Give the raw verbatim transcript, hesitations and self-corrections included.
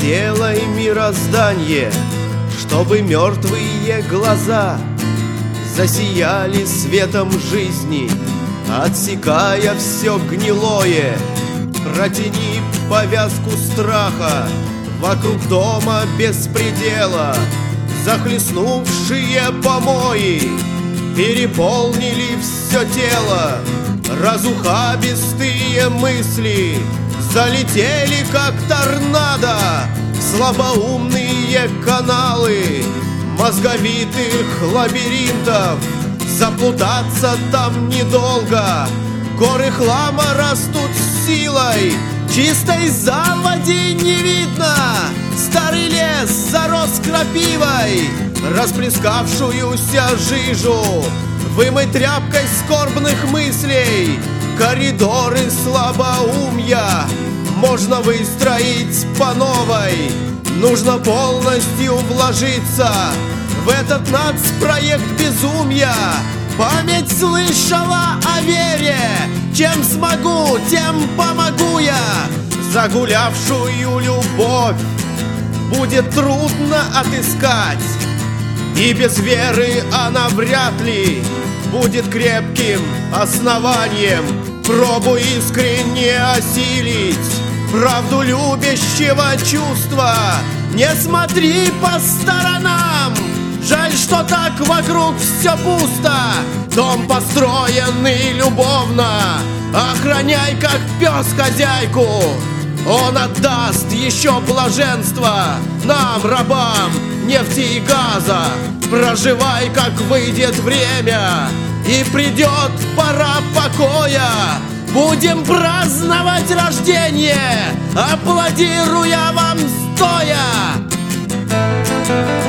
сделай мироздание, чтобы мертвые глаза засияли светом жизни, отсекая все гнилое. Протяни повязку страха вокруг дома беспредела. Захлестнувшие помои переполнили все тело. Разухабистые мысли залетели, как торнадо, в слабоумные каналы мозговитых лабиринтов. Заплутаться там недолго. Горы хлама растут с силой, чистой заводи не видно. Старый лес зарос крапивой, расплескавшуюся жижу вымыть тряпкой скорбных мыслей. Коридоры слабоумья можно выстроить по новой. Нужно полностью вложиться в этот нацпроект безумия. Память слышала о вере. Чем смогу, тем помогу я. Загулявшую любовь будет трудно отыскать, и без веры она вряд ли будет крепким основанием. Пробуй искренне осилить правду любящего чувства. Не смотри по сторонам, жаль, что так вокруг все пусто. Дом построенный любовно, охраняй как пес хозяйку. Он отдаст еще блаженство нам, рабам нефти и газа. Проживай, как выйдет время, и придет пора покоя. Будем праздновать рождение, аплодируя вам стоя.